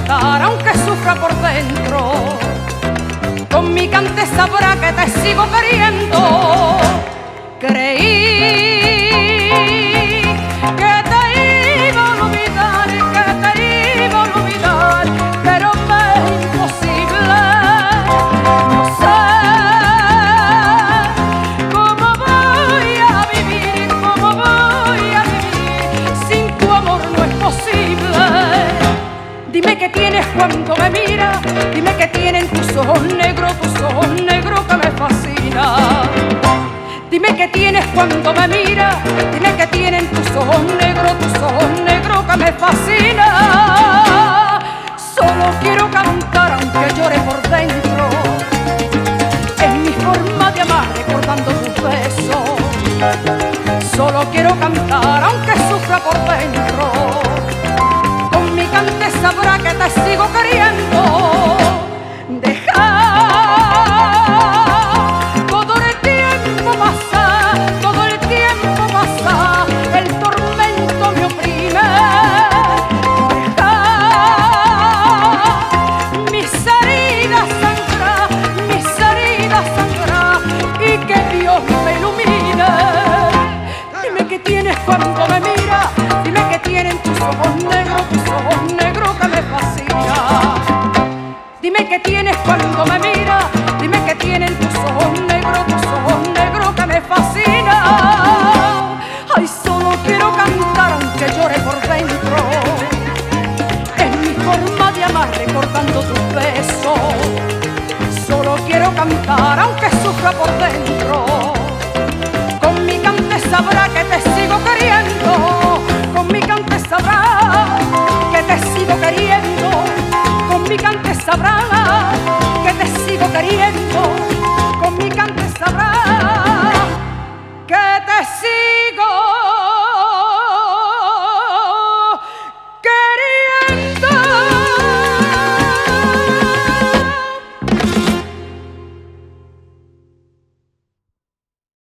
cantar aunque sufra por dentro. Con mi cante sabrá que te sigo queriendo. Creí que te iba a olvidar, que te iba a olvidar, pero me es imposible. No sé cómo voy a vivir, cómo voy a vivir. Sin tu amor no es posible. Dime qué tienes cuando me miras, dime qué tienen tus ojos negros que me fascinan. Dime qué tienes cuando me miras, dime qué tienen tus ojos negros que me fascinan. Solo quiero cantar aunque llore por dentro. Es mi forma de amar recordando tus besos. Solo quiero cantar aunque sufra por dentro. Con mi cante sabrá que te sigo queriendo. Deja todo el tiempo pasar, todo el tiempo pasar, el tormento me oprime. Deja mis heridas sangrar y que Dios me ilumine. Dime qué tienes cuando me miras, dime qué tienen tus ojos negros que me fascinan. Dime qué tienes cuando me miras, dime qué tienen tus ojos negros que me fascinan. Ay, solo quiero cantar aunque llore por dentro. Es mi forma de amar recordando tus besos. Solo quiero cantar aunque sufra por dentro. Con mi cante sabrá que te sigo queriendo.